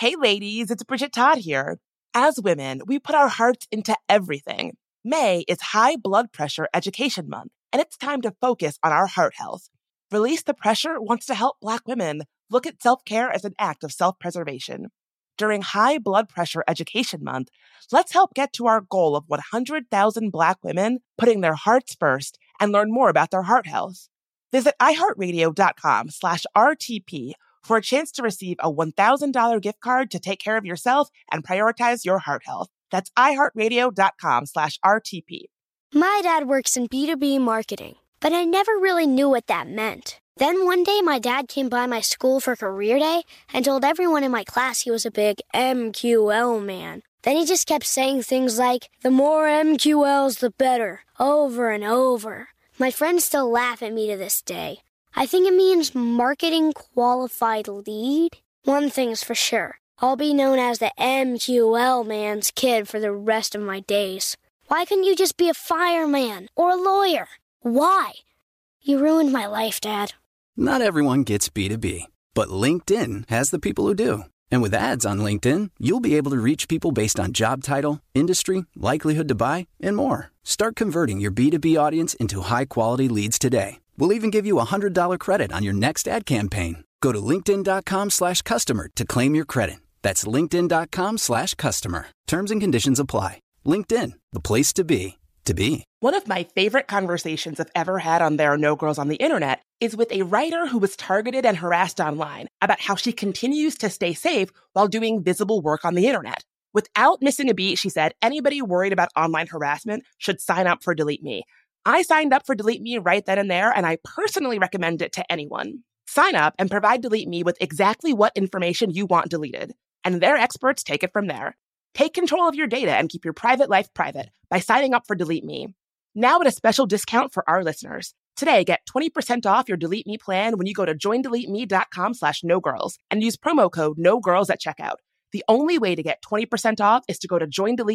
Hey ladies, it's Bridget Todd here. As women, we put our hearts into everything. May is High Blood Pressure Education Month, and it's time to focus on our heart health. Release the Pressure wants to help Black women look at self-care as an act of self-preservation. During High Blood Pressure Education Month, let's help get to our goal of 100,000 Black women putting their hearts first and learn more about their heart health. Visit iHeartRadio.com/RTP for a chance to receive a $1,000 gift card to take care of yourself and prioritize your heart health. That's iHeartRadio.com/RTP. My dad works in B2B marketing, but I never really knew what that meant. Then one day my dad came by my school for career day and told everyone in my class he was a big MQL man. Then he just kept saying things like, the more MQLs, the better, over and over. My friends still laugh at me to this day. I think it means marketing qualified lead. One thing's for sure. I'll be known as the MQL man's kid for the rest of my days. Why couldn't you just be a fireman or a lawyer? Why? You ruined my life, Dad. Not everyone gets B2B, but LinkedIn has the people who do. And with ads on LinkedIn, you'll be able to reach people based on job title, industry, likelihood to buy, and more. Start converting your B2B audience into high-quality leads today. We'll even give you a $100 credit on your next ad campaign. Go to linkedin.com/customer to claim your credit. That's linkedin.com/customer. Terms and conditions apply. LinkedIn, the place to be, to be. One of my favorite conversations I've ever had on There Are No Girls on the Internet is with a writer who was targeted and harassed online about how she continues to stay safe while doing visible work on the internet. Without missing a beat, she said, anybody worried about online harassment should sign up for Delete Me. I signed up for Delete Me right then and there, and I personally recommend it to anyone. Sign up and provide Delete Me with exactly what information you want deleted, and their experts take it from there. Take control of your data and keep your private life private by signing up for Delete Me. Now at a special discount for our listeners. Today, get 20% off your Delete Me plan when you go to joindeleteme.com/nogirls and use promo code NOGIRLS at checkout. The only way to get 20% off is to go to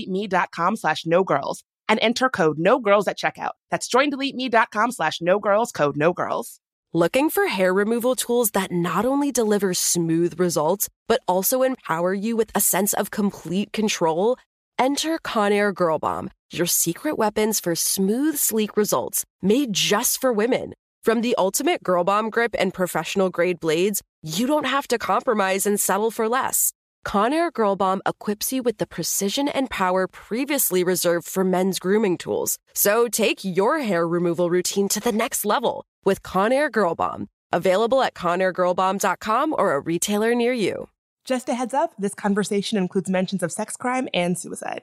joindeleteme.com/nogirls and enter code NOGIRLS at checkout. That's joindeleteme.com/nogirls, code NOGIRLS. Looking for hair removal tools that not only deliver smooth results, but also empower you with a sense of complete control? Enter Conair Girl Bomb, your secret weapons for smooth, sleek results, made just for women. From the ultimate Girl Bomb grip and professional-grade blades, you don't have to compromise and settle for less. Conair Girl Bomb equips you with the precision and power previously reserved for men's grooming tools. So take your hair removal routine to the next level with Conair Girl Bomb. Available at ConairGirlBomb.com or a retailer near you. Just a heads up, this conversation includes mentions of sex crime and suicide.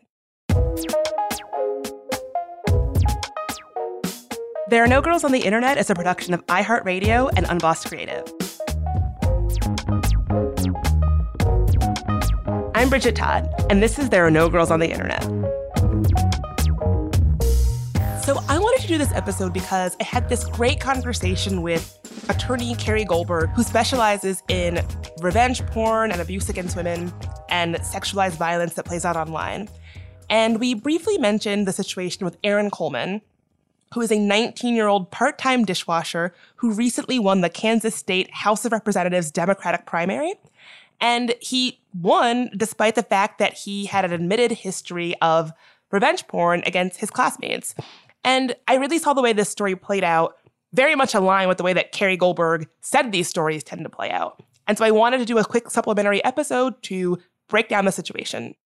There Are No Girls on the Internet is a production of iHeartRadio and Unbossed Creative. I'm Bridget Todd, and this is There Are No Girls on the Internet. So I wanted to do this episode because I had this great conversation with attorney Carrie Goldberg, who specializes in revenge porn and abuse against women and sexualized violence that plays out online. And we briefly mentioned the situation with Aaron Coleman, who is a 19-year-old part-time dishwasher who recently won the Kansas State House of Representatives Democratic primary. And he won despite the fact that he had an admitted history of revenge porn against his classmates. And I really saw the way this story played out very much aligned with the way that Carrie Goldberg said these stories tend to play out. And so I wanted to do a quick supplementary episode to break down the situation.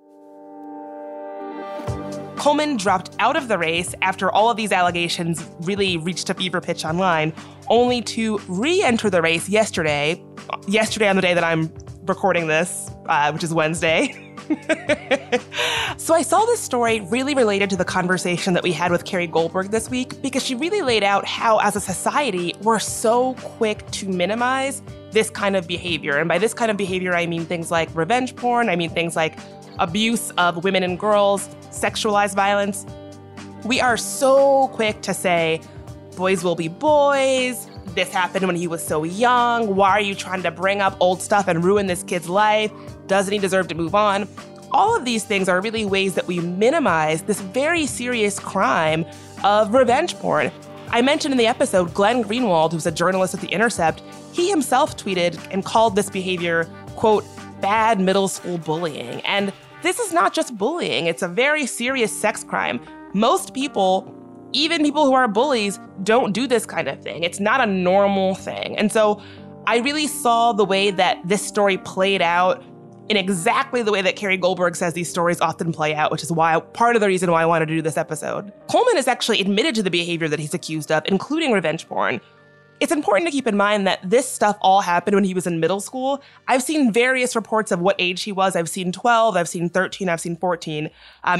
Coleman dropped out of the race after all of these allegations really reached a fever pitch online, only to re-enter the race yesterday on the day that I'm recording this, which is Wednesday. So I saw this story really related to the conversation that we had with Carrie Goldberg this week, because she really laid out how, as a society, we're so quick to minimize this kind of behavior. And by this kind of behavior, I mean things like revenge porn. I mean things like abuse of women and girls, sexualized violence. We are so quick to say, boys will be boys. This happened when he was so young. Why are you trying to bring up old stuff and ruin this kid's life? Doesn't he deserve to move on? All of these things are really ways that we minimize this very serious crime of revenge porn. I mentioned in the episode Glenn Greenwald, who's a journalist at The Intercept. He himself tweeted and called this behavior, quote, bad middle school bullying. And this is not just bullying. It's a very serious sex crime. Most people, even people who are bullies, don't do this kind of thing. It's not a normal thing. And so I really saw the way that this story played out in exactly the way that Carrie Goldberg says these stories often play out, which is why part of the reason why I wanted to do this episode. Coleman has actually admitted to the behavior that he's accused of, including revenge porn. It's important to keep in mind that this stuff all happened when he was in middle school. I've seen various reports of what age he was. I've seen 12, I've seen 13, I've seen 14.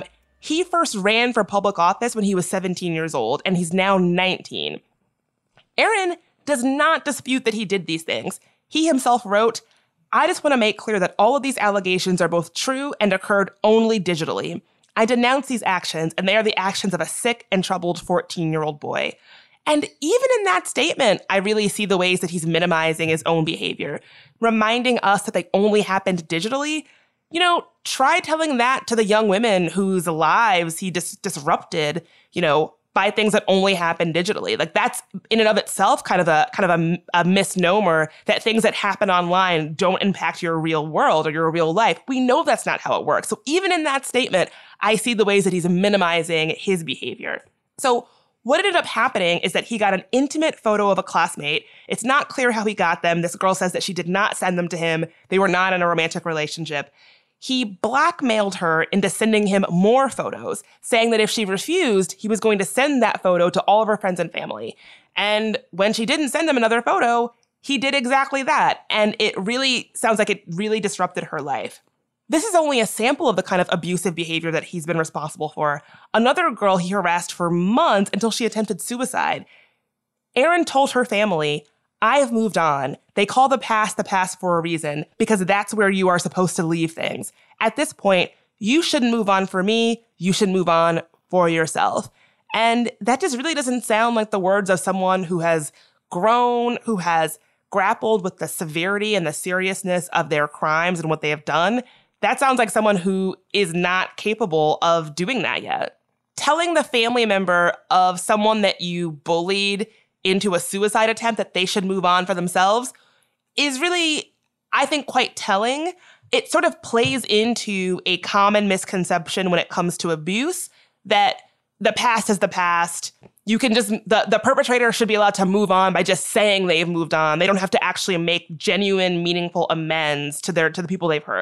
He first ran for public office when he was 17 years old, and he's now 19. Aaron does not dispute that he did these things. He himself wrote, "I just want to make clear that all of these allegations are both true and occurred only digitally. I denounce these actions, and they are the actions of a sick and troubled 14-year-old boy." And even in that statement, I really see the ways that he's minimizing his own behavior, reminding us that they only happened digitally. You know, try telling that to the young women whose lives he disrupted, by things that only happen digitally. Like, that's in and of itself kind of a misnomer, that things that happen online don't impact your real world or your real life. We know that's not how it works. So even in that statement, I see the ways that he's minimizing his behavior. So what ended up happening is that he got an intimate photo of a classmate. It's not clear how he got them. This girl says that she did not send them to him. They were not in a romantic relationship. He blackmailed her into sending him more photos, saying that if she refused, he was going to send that photo to all of her friends and family. And when she didn't send him another photo, he did exactly that. And it really sounds like it really disrupted her life. This is only a sample of the kind of abusive behavior that he's been responsible for. Another girl he harassed for months until she attempted suicide. Aaron told her family, "I have moved on. They call the past for a reason, because that's where you are supposed to leave things. At this point, you shouldn't move on for me. You should move on for yourself." And that just really doesn't sound like the words of someone who has grown, who has grappled with the severity and the seriousness of their crimes and what they have done. That sounds like someone who is not capable of doing that yet. Telling the family member of someone that you bullied into a suicide attempt that they should move on for themselves is really, I think, quite telling. It sort of plays into a common misconception when it comes to abuse, that the past is the past. You can just, the perpetrator should be allowed to move on by just saying they've moved on. They don't have to actually make genuine, meaningful amends to the people they've hurt.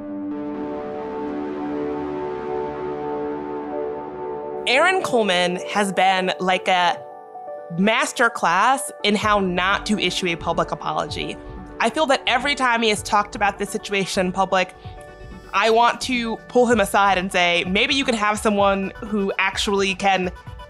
Aaron Coleman has been like a master class in how not to issue a public apology. I feel that every time he has talked about this situation in public, I want to pull him aside and say, maybe you can have someone who actually can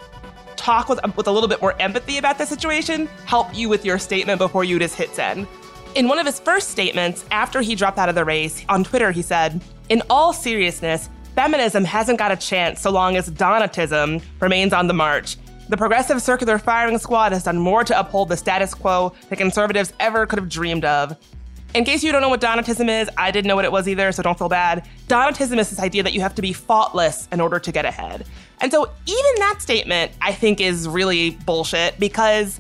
talk with a little bit more empathy about the situation, help you with your statement before you just hit send. In one of his first statements, after he dropped out of the race, on Twitter, he said, "In all seriousness, feminism hasn't got a chance so long as Donatism remains on the march. The Progressive Circular Firing Squad has done more to uphold the status quo than conservatives ever could have dreamed of." In case you don't know what Donatism is, I didn't know what it was either, so don't feel bad. Donatism is this idea that you have to be faultless in order to get ahead. And so even that statement, I think, is really bullshit, because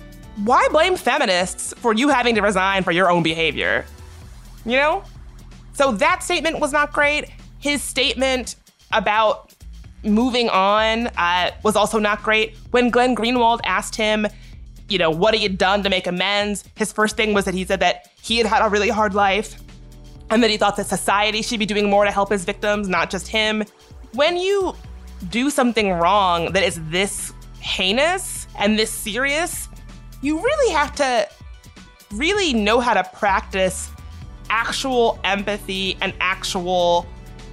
why blame feminists for you having to resign for your own behavior? You know? So that statement was not great. His statement about moving on was also not great. When Glenn Greenwald asked him, what he had done to make amends, his first thing was that he said that he had had a really hard life and that he thought that society should be doing more to help his victims, not just him. When you do something wrong that is this heinous and this serious, you really have to really know how to practice actual empathy and actual,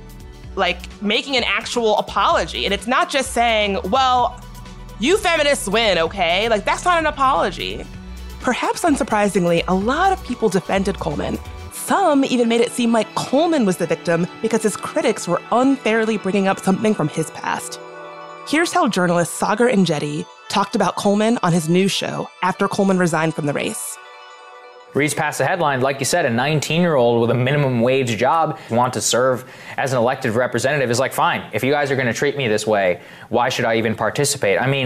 making an actual apology. And it's not just saying, well, you feminists win, okay? That's not an apology. Perhaps unsurprisingly, a lot of people defended Coleman. Some even made it seem like Coleman was the victim because his critics were unfairly bringing up something from his past. Here's how journalist Sagar Enjeti talked about Coleman on his news show after Coleman resigned from the race. Reads past the headline, like you said, a 19-year-old with a minimum wage job want to serve as an elected representative is fine. If you guys are going to treat me this way, why should I even participate? I mean,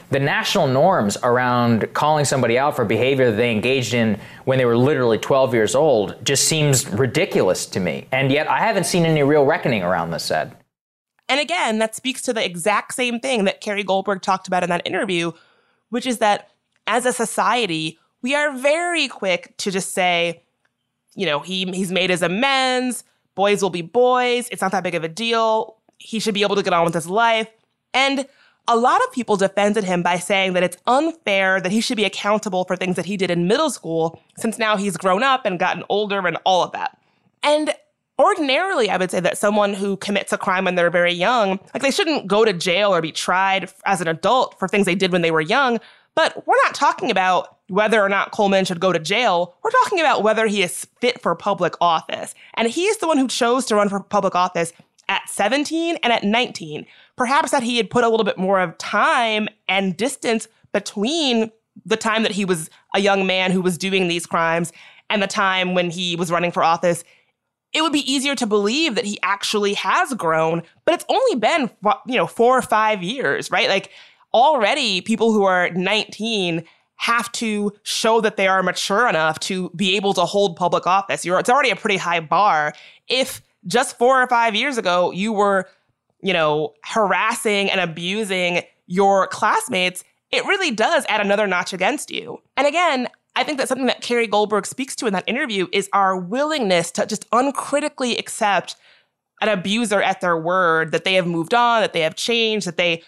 the national norms around calling somebody out for behavior that they engaged in when they were literally 12 years old just seems ridiculous to me. And yet I haven't seen any real reckoning around this, Ed. And again, that speaks to the exact same thing that Kerry Goldberg talked about in that interview, which is that as a society, we are very quick to just say, you know, he's made his amends, boys will be boys, it's not that big of a deal, he should be able to get on with his life. And a lot of people defended him by saying that it's unfair that he should be accountable for things that he did in middle school, since now he's grown up and gotten older and all of that. And ordinarily, I would say that someone who commits a crime when they're very young, like they shouldn't go to jail or be tried as an adult for things they did when they were young. But we're not talking about whether or not Coleman should go to jail. We're talking about whether he is fit for public office. And he is the one who chose to run for public office at 17 and at 19. Perhaps that he had put a little bit more of time and distance between the time that he was a young man who was doing these crimes and the time when he was running for office, it would be easier to believe that he actually has grown. But it's only been, 4 or 5 years, right? Like already people who are 19 have to show that they are mature enough to be able to hold public office. It's already a pretty high bar. If just 4 or 5 years ago, you were, harassing and abusing your classmates, it really does add another notch against you. And again, I think that something that Kerry Goldberg speaks to in that interview is our willingness to just uncritically accept an abuser at their word, that they have moved on, that they have changed, that they,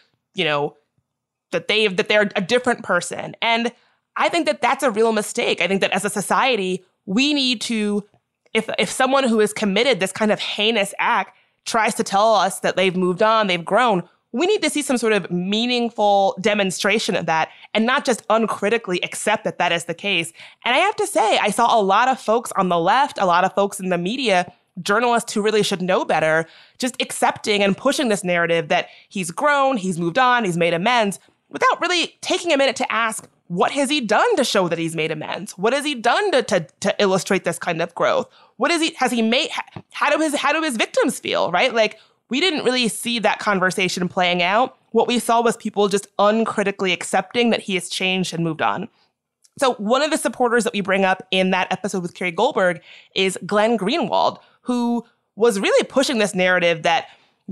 that they're a different person. And I think that that's a real mistake. I think that as a society, we need to, if someone who has committed this kind of heinous act tries to tell us that they've moved on, they've grown, we need to see some sort of meaningful demonstration of that and not just uncritically accept that that is the case. And I have to say, I saw a lot of folks on the left, a lot of folks in the media, journalists who really should know better, just accepting and pushing this narrative that he's grown, he's moved on, he's made amends, without really taking a minute to ask, what has he done to show that he's made amends? What has he done to illustrate this kind of growth? Has he made, how do his victims feel, right? Like, we didn't really see that conversation playing out. What we saw was people just uncritically accepting that he has changed and moved on. So one of the supporters that we bring up in that episode with Kerry Goldberg is Glenn Greenwald, who was really pushing this narrative that,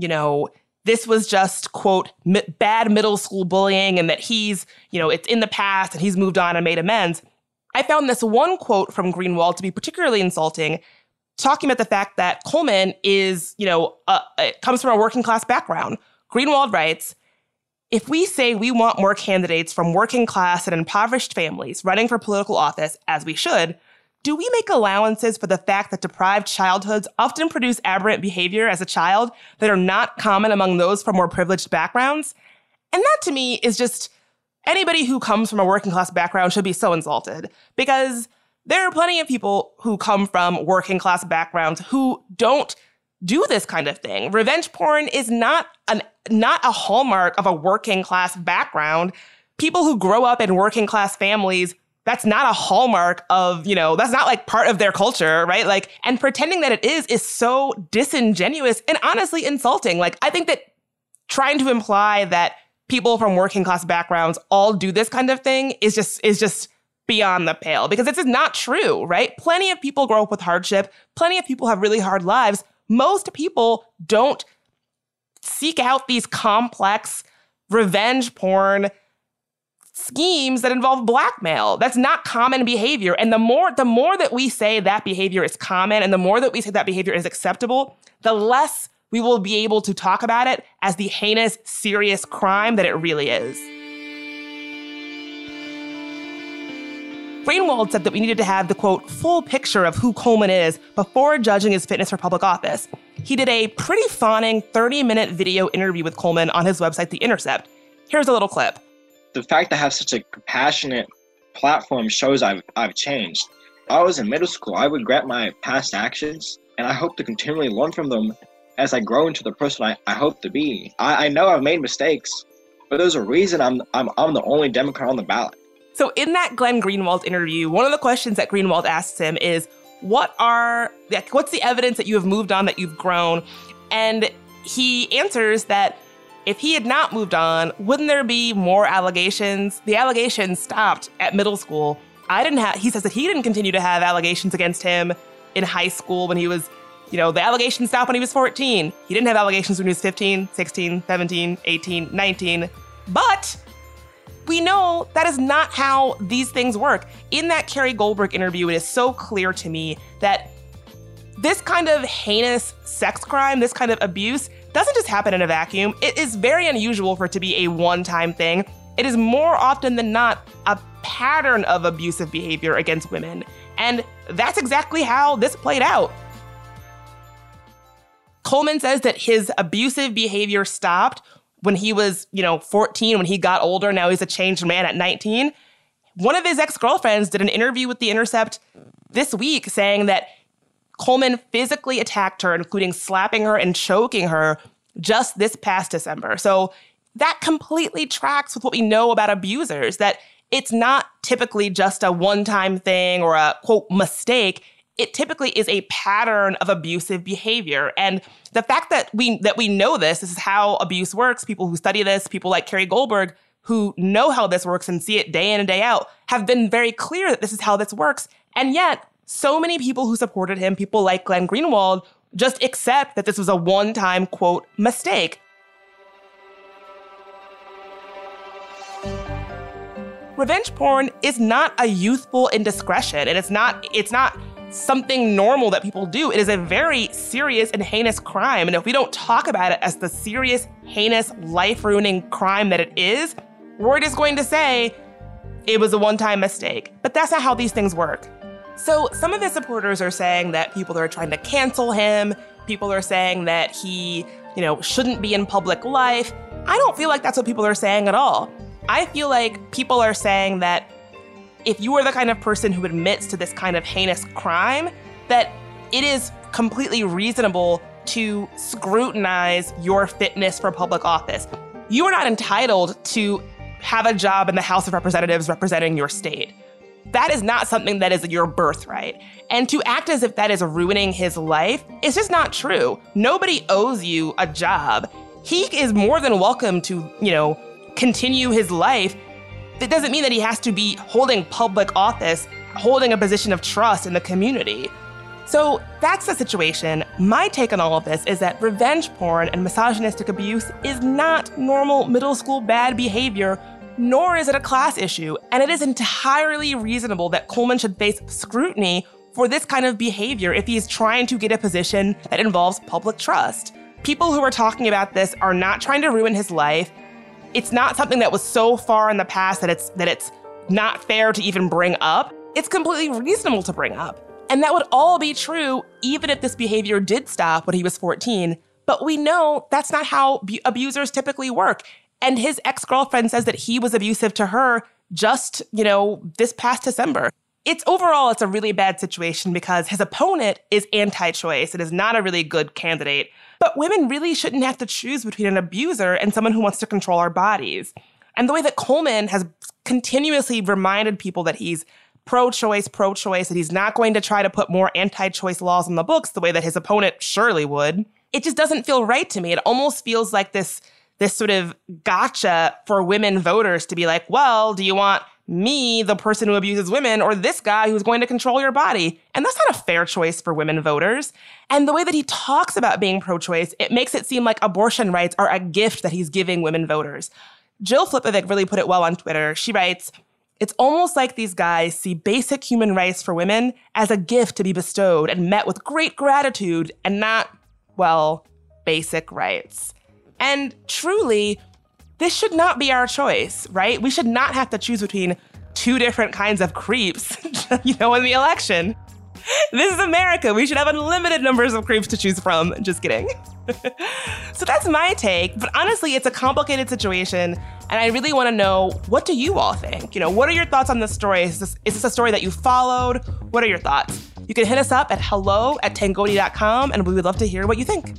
this was just, quote, bad middle school bullying and that he's, it's in the past and he's moved on and made amends. I found this one quote from Greenwald to be particularly insulting, talking about the fact that Coleman is, it comes from a working class background. Greenwald writes, "If we say we want more candidates from working class and impoverished families running for political office, as we should, do we make allowances for the fact that deprived childhoods often produce aberrant behavior as a child that are not common among those from more privileged backgrounds?" And that to me is just, anybody who comes from a working class background should be so insulted, because there are plenty of people who come from working class backgrounds who don't do this kind of thing. Revenge porn is not a hallmark of a working class background. People who grow up in working class families, that's not a hallmark of, that's not like part of their culture, right? Like, and pretending that it is so disingenuous and honestly insulting. Like, I think that trying to imply that people from working class backgrounds all do this kind of thing is just beyond the pale, because this is not true, right? Plenty of people grow up with hardship. Plenty of people have really hard lives. Most people don't seek out these complex revenge porn schemes that involve blackmail. That's not common behavior. And the more that we say that behavior is common and the more that we say that behavior is acceptable, the less we will be able to talk about it as the heinous, serious crime that it really is. Greenwald said that we needed to have the, quote, full picture of who Coleman is before judging his fitness for public office. He did a pretty fawning 30-minute video interview with Coleman on his website, The Intercept. Here's a little clip. The fact that I have such a compassionate platform shows I've changed. I was in middle school. I regret my past actions, and I hope to continually learn from them as I grow into the person I hope to be. I know I've made mistakes, but there's a reason I'm the only Democrat on the ballot. So in that Glenn Greenwald interview, one of the questions that Greenwald asks him is, what's the evidence that you have moved on, that you've grown? And he answers that If he had not moved on, wouldn't there be more allegations? The allegations stopped at middle school. He says that he didn't continue to have allegations against him in high school when he was, the allegations stopped when he was 14. He didn't have allegations when he was 15, 16, 17, 18, 19. But we know that is not how these things work. In that Carrie Goldberg interview, it is so clear to me that this kind of heinous sex crime, this kind of abuse, doesn't just happen in a vacuum. It is very unusual for it to be a one-time thing. It is more often than not a pattern of abusive behavior against women. And that's exactly how this played out. Coleman says that his abusive behavior stopped when he was, 14, when he got older. Now he's a changed man at 19. One of his ex-girlfriends did an interview with The Intercept this week saying that Coleman physically attacked her, including slapping her and choking her just this past December. So that completely tracks with what we know about abusers, that it's not typically just a one-time thing or a, quote, mistake. It typically is a pattern of abusive behavior. And the fact that we know this is how abuse works, people who study this, people like Carrie Goldberg, who know how this works and see it day in and day out, have been very clear that this is how this works. And yet, so many people who supported him, people like Glenn Greenwald, just accept that this was a one-time, quote, mistake. Revenge porn is not a youthful indiscretion, and it's not something normal that people do. It is a very serious and heinous crime, and if we don't talk about it as the serious, heinous, life-ruining crime that it is, we're just going to say it was a one-time mistake. But that's not how these things work. So some of his supporters are saying that people are trying to cancel him. People are saying that he, shouldn't be in public life. I don't feel like that's what people are saying at all. I feel like people are saying that if you are the kind of person who admits to this kind of heinous crime, that it is completely reasonable to scrutinize your fitness for public office. You are not entitled to have a job in the House of Representatives representing your state. That is not something that is your birthright. And to act as if that is ruining his life is just not true. Nobody owes you a job. He is more than welcome to, continue his life. That doesn't mean that he has to be holding public office, holding a position of trust in the community. So that's the situation. My take on all of this is that revenge porn and misogynistic abuse is not normal middle school bad behavior, nor is it a class issue. And it is entirely reasonable that Coleman should face scrutiny for this kind of behavior if he's trying to get a position that involves public trust. People who are talking about this are not trying to ruin his life. It's not something that was so far in the past that it's not fair to even bring up. It's completely reasonable to bring up. And that would all be true even if this behavior did stop when he was 14. But we know that's not how abusers typically work. And his ex-girlfriend says that he was abusive to her just, this past December. It's a really bad situation because his opponent is anti-choice and is not a really good candidate. But women really shouldn't have to choose between an abuser and someone who wants to control our bodies. And the way that Coleman has continuously reminded people that he's pro-choice, that he's not going to try to put more anti-choice laws on the books the way that his opponent surely would, it just doesn't feel right to me. It almost feels like this sort of gotcha for women voters to be like, well, do you want me, the person who abuses women, or this guy who's going to control your body? And that's not a fair choice for women voters. And the way that he talks about being pro-choice, it makes it seem like abortion rights are a gift that he's giving women voters. Jill Flipovic really put it well on Twitter. She writes, "It's almost like these guys see basic human rights for women as a gift to be bestowed and met with great gratitude and not, well, basic rights." And truly, this should not be our choice, right? We should not have to choose between two different kinds of creeps, in the election. This is America. We should have unlimited numbers of creeps to choose from. Just kidding. So that's my take. But honestly, it's a complicated situation. And I really want to know, what do you all think? What are your thoughts on this story? Is this a story that you followed? What are your thoughts? You can hit us up at hello@tangoti.com, and we would love to hear what you think.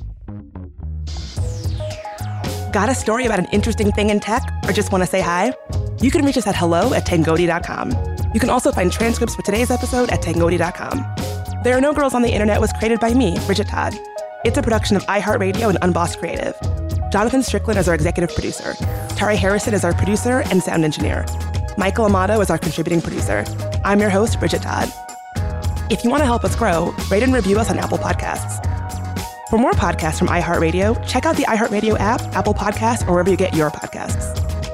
Got a story about an interesting thing in tech, or just want to say hi? You can reach us at hello@tangoti.com. You can also find transcripts for today's episode at tangoti.com. There Are No Girls on the Internet was created by me, Bridget Todd. It's a production of iHeartRadio and Unbossed Creative. Jonathan Strickland is our executive producer. Tari Harrison is our producer and sound engineer. Michael Amato is our contributing producer. I'm your host, Bridget Todd. If you want to help us grow, rate and review us on Apple Podcasts. For more podcasts from iHeartRadio, check out the iHeartRadio app, Apple Podcasts, or wherever you get your podcasts.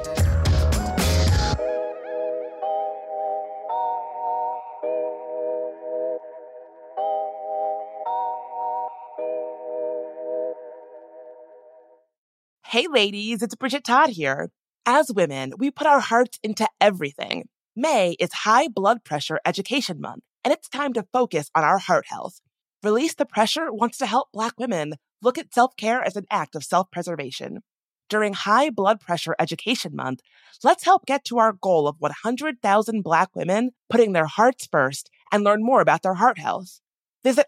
Hey ladies, it's Bridget Todd here. As women, we put our hearts into everything. May is High Blood Pressure Education Month, and it's time to focus on our heart health. Release the Pressure wants to help Black women look at self-care as an act of self-preservation. During High Blood Pressure Education Month, let's help get to our goal of 100,000 Black women putting their hearts first and learn more about their heart health. Visit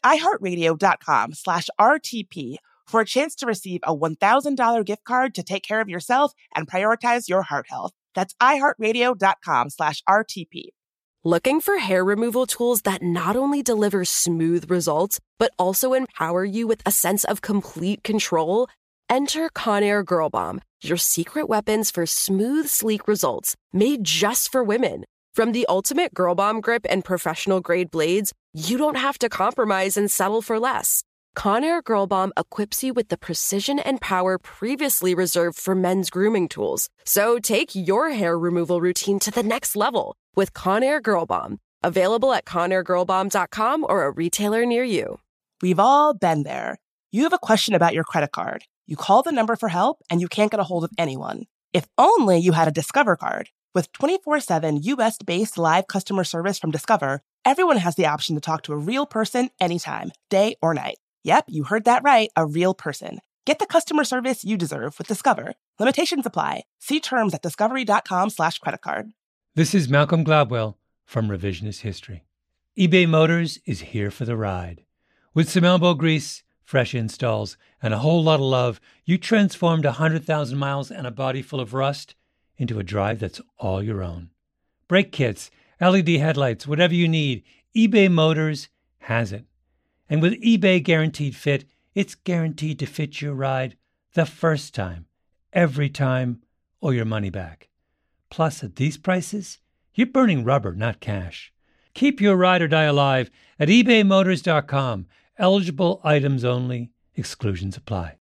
iHeartRadio.com/RTP for a chance to receive a $1,000 gift card to take care of yourself and prioritize your heart health. That's iHeartRadio.com/RTP. Looking for hair removal tools that not only deliver smooth results, but also empower you with a sense of complete control? Enter Conair Girl Bomb, your secret weapons for smooth, sleek results, made just for women. From the ultimate Girl Bomb grip and professional-grade blades, you don't have to compromise and settle for less. Conair Girl Bomb equips you with the precision and power previously reserved for men's grooming tools. So take your hair removal routine to the next level with Conair Girl Bomb. Available at ConairGirlBomb.com or a retailer near you. We've all been there. You have a question about your credit card. You call the number for help and you can't get a hold of anyone. If only you had a Discover card. With 24/7 US-based live customer service from Discover, everyone has the option to talk to a real person anytime, day or night. Yep, you heard that right, a real person. Get the customer service you deserve with Discover. Limitations apply. See terms at discovery.com/creditcard. This is Malcolm Gladwell from Revisionist History. eBay Motors is here for the ride. With some elbow grease, fresh installs, and a whole lot of love, you transformed 100,000 miles and a body full of rust into a drive that's all your own. Brake kits, LED headlights, whatever you need, eBay Motors has it. And with eBay Guaranteed Fit, it's guaranteed to fit your ride the first time, every time, or your money back. Plus, at these prices, you're burning rubber, not cash. Keep your ride or die alive at ebaymotors.com. Eligible items only. Exclusions apply.